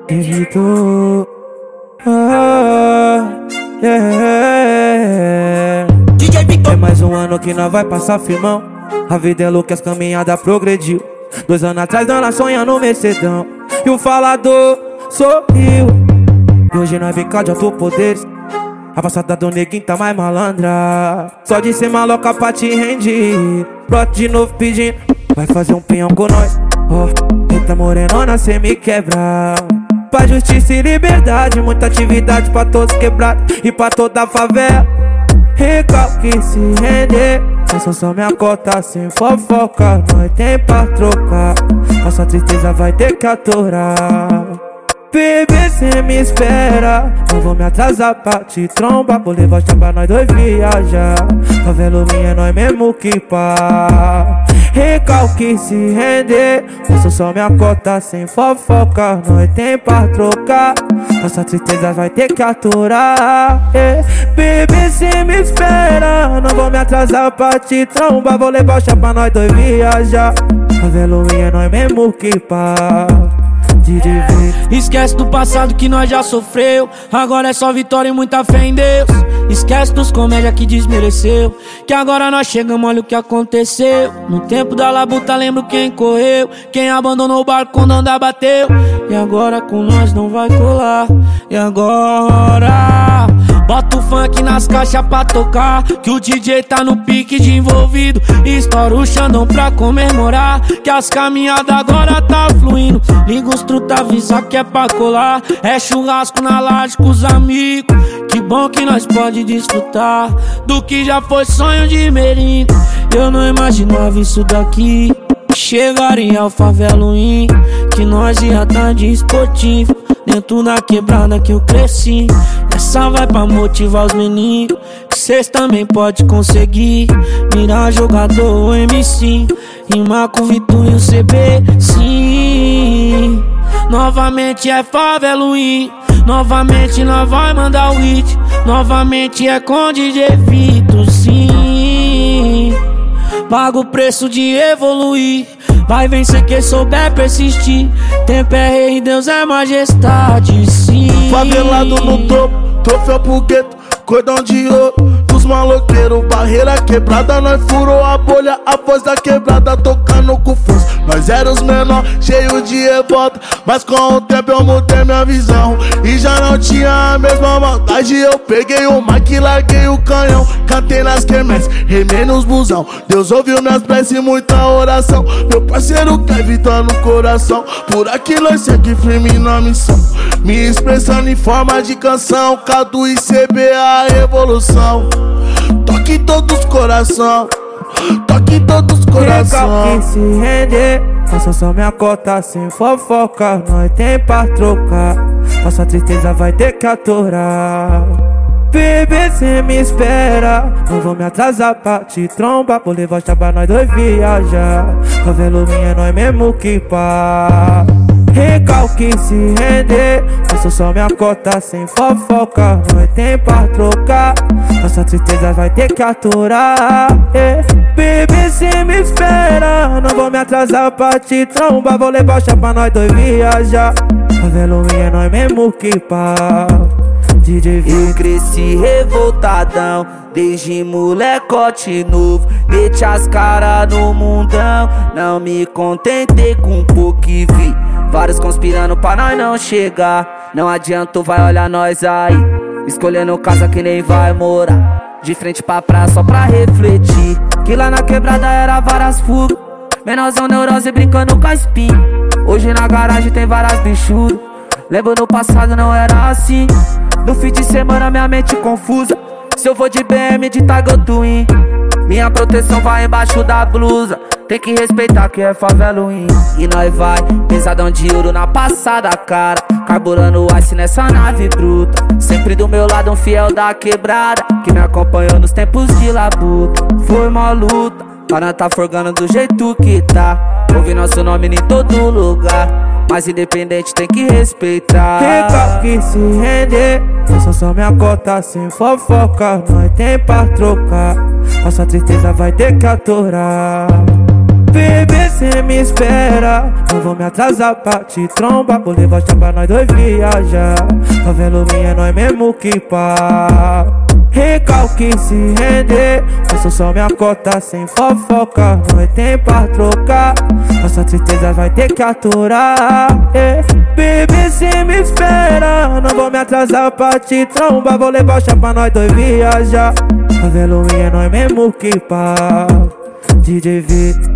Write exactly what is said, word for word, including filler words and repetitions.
Evitou. Ah, yeah. D J Victor. É mais um ano que nós vai passar firmão. A vida é louca, as caminhadas progrediu. Dois anos atrás nós sonhando no Mercedão. E o falador sorriu. E hoje nós vem cá de alto poderes. A passada do neguinho tá mais malandra. Só de ser maloca pra te render. Brote de novo pedindo, vai fazer um pinhão com nós. Ó, oh, eita morenona, cê me quebra. Pra justiça e liberdade, muita atividade pra todos quebrados e pra toda a favela. Recalque se render, essa só minha cota sem fofoca. Nós tem pra trocar, nossa tristeza vai ter que atorar. Bebê, cê me espera, não vou me atrasar pra te trombar. Vou levar pra nós dois viajar. Favela minha é nós mesmo que pá. Recalque se render, essa só minha cota sem fofoca. Nós tem pra trocar, nossa tristeza vai ter que aturar. eh. Bebê, cê me espera, não vou me atrasar pra te trombar. Vou levar pra nós dois viajar. Favela minha é nós mesmo que pá. Esquece do passado que nós já sofreu. Agora é só vitória e muita fé em Deus. Esquece dos comédia que desmereceu, que agora nós chegamos, olha o que aconteceu. No tempo da labuta lembro quem correu, quem abandonou o barco quando andar bateu. E agora com nós não vai colar. E agora bota o funk nas caixas pra tocar, que o D J tá no pique de envolvido. Estoura o Xandão pra comemorar, que as caminhadas agora tá fluindo. Liga os truta, avisa que é pra colar. É churrasco na laje com os amigos. Que bom que nós pode desfrutar do que já foi sonho de merindo. Eu não imaginava isso daqui chegaria ao faveluim, que nós ia tá de esportivo dentro da quebrada que eu cresci. Essa vai pra motivar os meninos, que cês também pode conseguir. Virar jogador ou M C, rimar com o Vitor e o C B. Sim, novamente é faveluim, novamente nós vai mandar o hit. Novamente é com D J Vitor, sim. Paga o preço de evoluir, vai vencer quem souber persistir. Tempo é rei, Deus é majestade, sim. Favelado no topo, troféu pro gueto, cordão de ouro dos maloqueiros. Barreira quebrada, nós furou a bolha. A voz da quebrada tocando com força. Nós era os menor, cheio de revolta, mas com o tempo eu mudei minha visão. E já não tinha a mesma maldade. Eu peguei o mic e larguei o canhão. Cantei nas quermesses, remei nos busão. Deus ouviu minhas preces e muita oração. Meu parceiro Kevin tá no coração. Por aqui nós segue firme na missão, me expressando em forma de canção. Cadu e C B a revolução. Toque todos os coração, toque todos os coração. Recalque se render, essa só minha cota sem fofoca. Nós tem pra trocar, nossa tristeza vai ter que atorar. Bebê, cê me espera, não vou me atrasar pra te trombar. Vou levar pra nós dois viajar. Favela minha é nós mesmo que pá. Recalque se render, essa só minha cota sem fofoca. Nós tem pra trocar, nossa tristeza vai ter que aturar. eh. Bebê, cê me espera, não vou me atrasar pra te trombar. Vou levar pra nós dois viajar. Favela minha é nós mesmo que pá. D J Eu cresci revoltadão, desde molecote novo. Meti as caras no mundão, não me contentei com pouco que vi. Vários conspirando pra nós não chegar. Não adianta, vai olhar nós aí, escolhendo casa que nem vai morar. De frente pra praia só pra refletir, que lá na quebrada era várias fugas. Menorzão neurose brincando com a espinha. Hoje na garagem tem várias bichudas. Lembro no passado não era assim. No fim de semana minha mente confusa. Se eu vou de B M de Tiger Twin, minha proteção vai embaixo da blusa. Tem que respeitar que é faveluim. E nós vai, pesadão de ouro na passada, cara. Carburando o ice nessa nave bruta. Sempre do meu lado um fiel da quebrada, que me acompanhou nos tempos de labuta. Foi uma luta, para tá forgando do jeito que tá. Ouvi nosso nome em todo lugar, mas independente tem que respeitar. Recalque se render, essa só minha cota sem fofoca. Nós tem pra trocar, nossa tristeza vai ter que atorar. Bebê, cê me espera, não vou me atrasar pra te trombar. Vou levar chá pra nós dois viajar. Tá vendo, minha, nós mesmo que pá. Recalque se render, faço só minha cota sem fofoca. Não é tempo pra trocar, nossa tristeza vai ter que aturar. Yeah. Bebê, cê me espera, não vou me atrasar pra te trombar. Vou levar chá pra nós dois viajar. Tá vendo, minha, nós mesmo que pá. D J V